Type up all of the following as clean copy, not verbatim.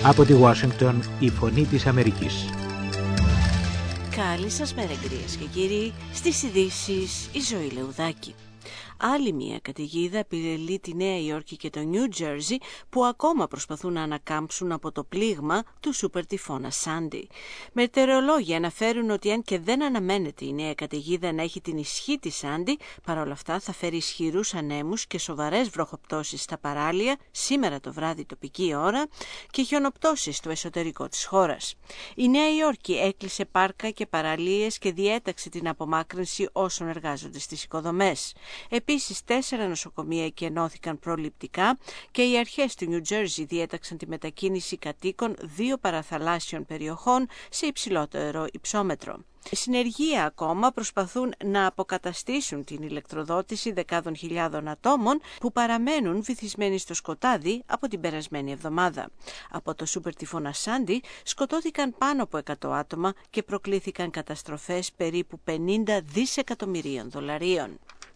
Από τη Ουάσιγκτον, η Φωνή της Αμερικής. Καλή σας μέρα, κυρίες και κύριοι. Στις ειδήσεις, η Ζωή Λεουδάκη. Άλλη μια καταιγίδα επηρεαλεί τη Νέα Υόρκη και το Νιου Τζέρζι, που ακόμα προσπαθούν να ανακάμψουν από το πλήγμα του σούπερ τυφώνα Σάντι. Μετεωρολόγοι αναφέρουν ότι αν και δεν αναμένεται η νέα καταιγίδα να έχει την ισχύ της Σάντι, παρόλα αυτά θα φέρει ισχυρούς ανέμους και σοβαρές βροχοπτώσεις στα παράλια σήμερα το βράδυ τοπική ώρα και χιονοπτώσεις στο εσωτερικό της χώρας. Η Νέα Υόρκη έκλεισε πάρκα και παραλίες και διέταξε την απομάκρυνση όσων εργάζονται στις οικοδομές. Επίσης, 4 νοσοκομεία εκενώθηκαν προληπτικά και οι αρχές του Νιου Τζέρζι διέταξαν τη μετακίνηση κατοίκων 2 παραθαλάσσιων περιοχών σε υψηλότερο υψόμετρο. Οι συνεργεία ακόμα προσπαθούν να αποκαταστήσουν την ηλεκτροδότηση δεκάδων χιλιάδων ατόμων που παραμένουν βυθισμένοι στο σκοτάδι από την περασμένη εβδομάδα. Από το σούπερ τυφώνα Σάντι σκοτώθηκαν πάνω από 100 άτομα και προκλήθηκαν καταστροφές περίπου 50 δισεκατομμυρίων δολαρίων.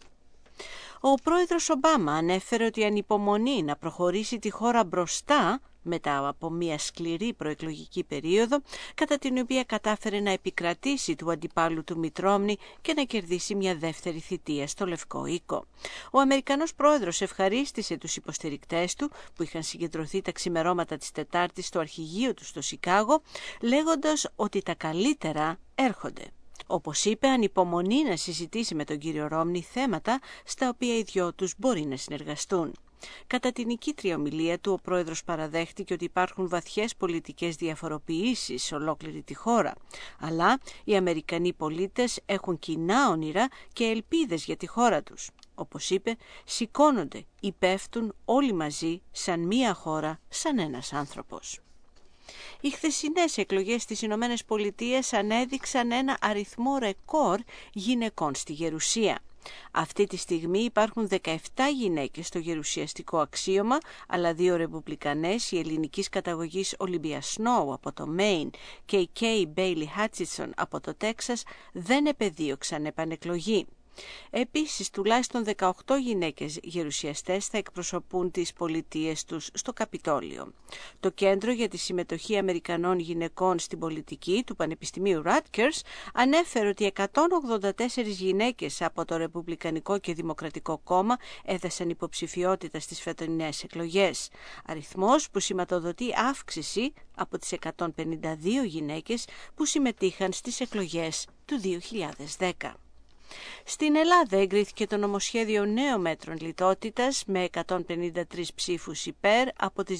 Ο πρόεδρος Ομπάμα ανέφερε ότι ανυπομονεί να προχωρήσει τη χώρα μπροστά μετά από μια σκληρή προεκλογική περίοδο, κατά την οποία κατάφερε να επικρατήσει του αντιπάλου του Μιτ Ρόμνι και να κερδίσει μια δεύτερη θητεία στο Λευκό Οίκο. Ο Αμερικανός πρόεδρος ευχαρίστησε τους υποστηρικτές του, που είχαν συγκεντρωθεί τα ξημερώματα της Τετάρτης στο αρχηγείο του στο Σικάγο, λέγοντας ότι τα καλύτερα έρχονται. Όπως είπε, ανυπομονεί να συζητήσει με τον κύριο Ρόμνι θέματα στα οποία οι δυο τους μπορεί να συνεργαστούν. Κατά την νικήτρια ομιλία του, ο πρόεδρος παραδέχτηκε ότι υπάρχουν βαθιές πολιτικές διαφοροποιήσεις σε ολόκληρη τη χώρα, αλλά οι Αμερικανοί πολίτες έχουν κοινά όνειρα και ελπίδες για τη χώρα τους. Όπως είπε, σηκώνονται ή πέφτουν όλοι μαζί σαν μία χώρα, σαν ένας άνθρωπος. Οι χθεσινές εκλογές στις Ηνωμένες Πολιτείες ανέδειξαν ένα αριθμό ρεκόρ γυναικών στη γερουσία. Αυτή τη στιγμή υπάρχουν 17 γυναίκες στο γερουσιαστικό αξίωμα, αλλά 2 ρεπουμπλικανές, η ελληνικής καταγωγής Ολυμπία Σνόου από το Μέιν και η Κέι Μπέιλι Χάτσισον από το Τέξας, δεν επεδίωξαν επανεκλογή. Επίσης, τουλάχιστον 18 γυναίκες γερουσιαστές θα εκπροσωπούν τις πολιτείες τους στο Καπιτόλιο. Το Κέντρο για τη Συμμετοχή Αμερικανών Γυναικών στην Πολιτική του Πανεπιστημίου Rutgers ανέφερε ότι 184 γυναίκες από το Ρεπουμπλικανικό και Δημοκρατικό Κόμμα έδεσαν υποψηφιότητα στις φετινές εκλογές, αριθμός που σηματοδοτεί αύξηση από τις 152 γυναίκες που συμμετείχαν στις εκλογές του 2010. Στην Ελλάδα εγκρίθηκε το νομοσχέδιο νέων μέτρων λιτότητας με 153 ψήφους υπέρ από τις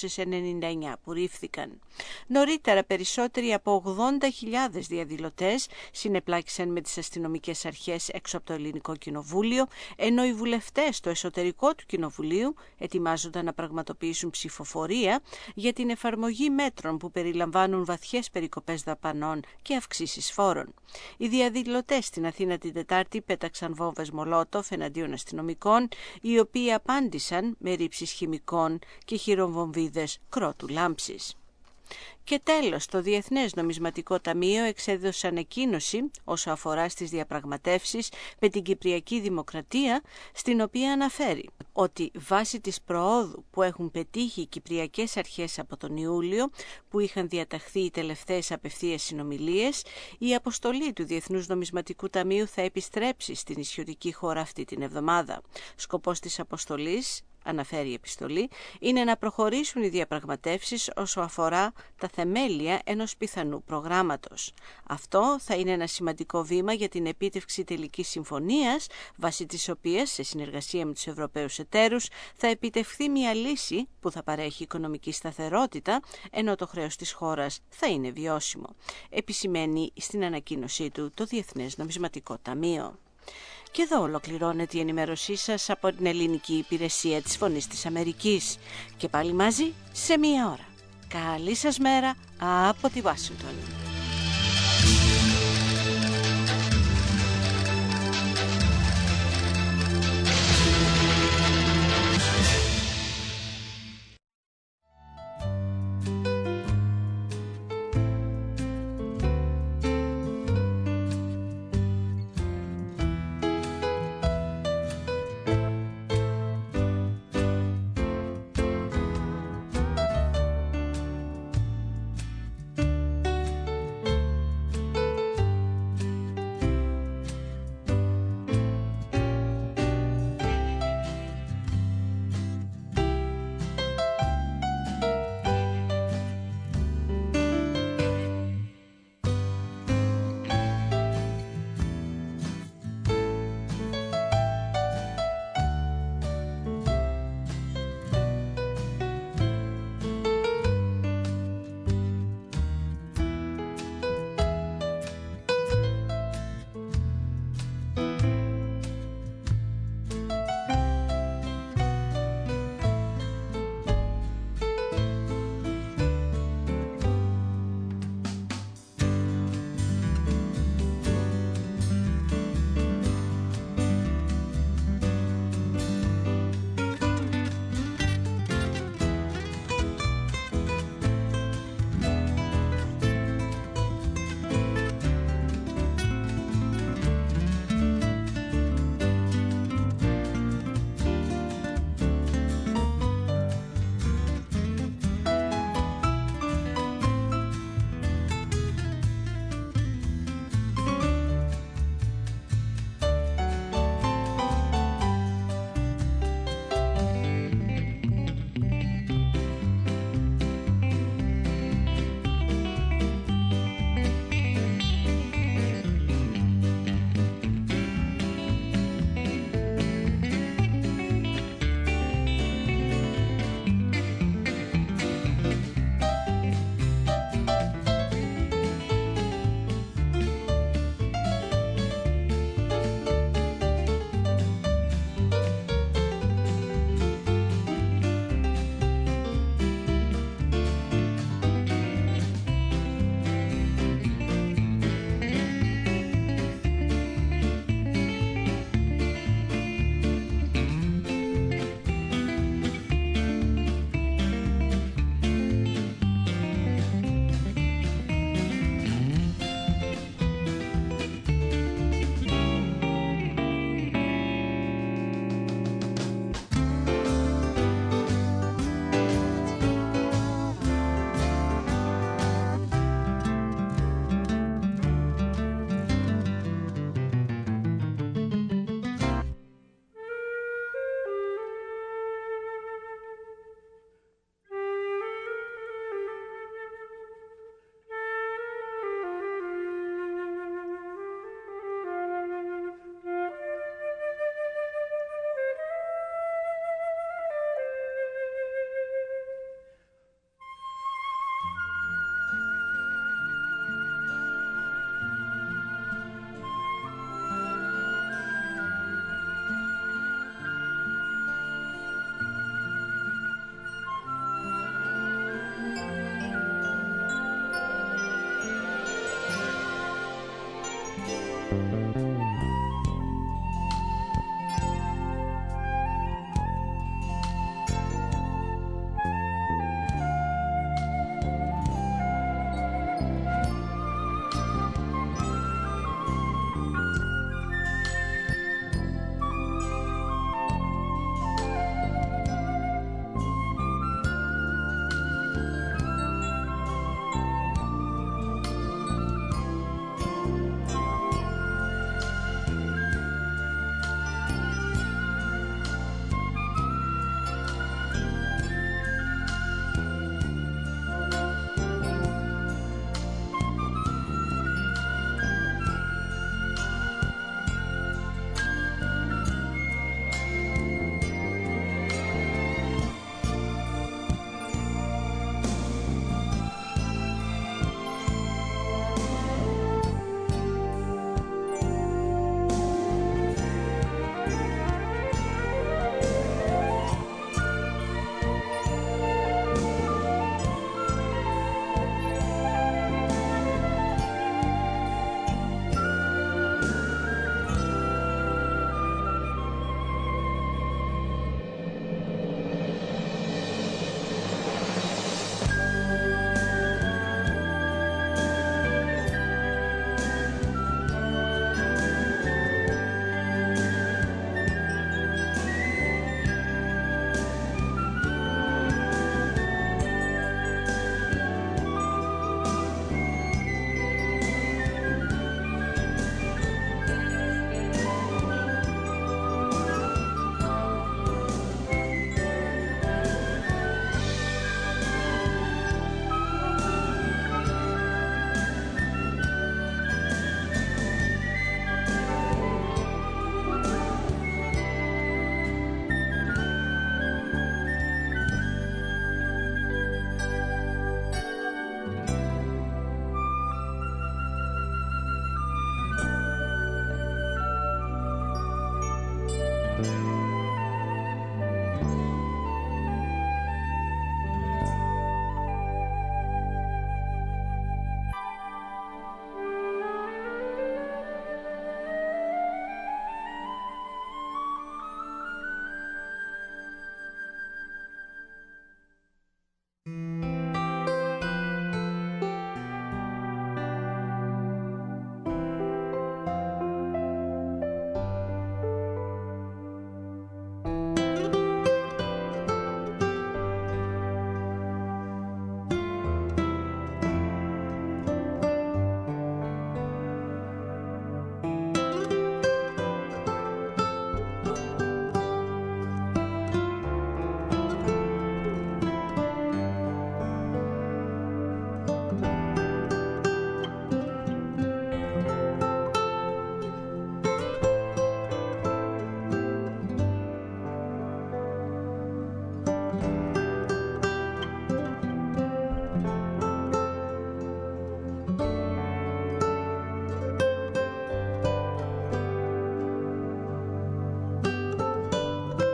299 που ρήφθηκαν. Νωρίτερα, περισσότεροι από 80.000 διαδηλωτές συνεπλάκησαν με τις αστυνομικές αρχές έξω από το Ελληνικό Κοινοβούλιο, ενώ οι βουλευτές στο εσωτερικό του Κοινοβουλίου ετοιμάζονταν να πραγματοποιήσουν ψηφοφορία για την εφαρμογή μέτρων που περιλαμβάνουν βαθιές περικοπές δαπανών και αυξήσεις φόρων. Οι διαδηλωτές στην Αθήνα την Τετάρτη πέταξαν βόμβες μολότοφ εναντίον αστυνομικών, οι οποίοι απάντησαν με ρήψεις χημικών και χειροβομβίδες κρότου λάμψης. Και τέλος, το Διεθνές Νομισματικό Ταμείο εξέδωσε ανακοίνωση όσο αφορά στις διαπραγματεύσεις με την Κυπριακή Δημοκρατία, στην οποία αναφέρει ότι βάσει της προόδου που έχουν πετύχει οι Κυπριακές Αρχές από τον Ιούλιο, που είχαν διαταχθεί οι τελευταίες απευθείας συνομιλίες, η αποστολή του Διεθνούς Νομισματικού Ταμείου θα επιστρέψει στην νησιωτική χώρα αυτή την εβδομάδα. Σκοπός της αποστολής, αναφέρει η επιστολή, είναι να προχωρήσουν οι διαπραγματεύσεις όσο αφορά τα θεμέλια ενός πιθανού προγράμματος. Αυτό θα είναι ένα σημαντικό βήμα για την επίτευξη τελικής συμφωνίας, βάσει της οποίας, σε συνεργασία με τους Ευρωπαίους εταίρους, θα επιτευχθεί μια λύση που θα παρέχει οικονομική σταθερότητα, ενώ το χρέος της χώρας θα είναι βιώσιμο, επισημαίνει στην ανακοίνωσή του το Διεθνές Νομισματικό Ταμείο. Και εδώ ολοκληρώνεται η ενημέρωσή σας από την ελληνική υπηρεσία της Φωνής της Αμερικής. Και πάλι μαζί σε μία ώρα. Καλή σας μέρα από τη Ουάσιγκτον.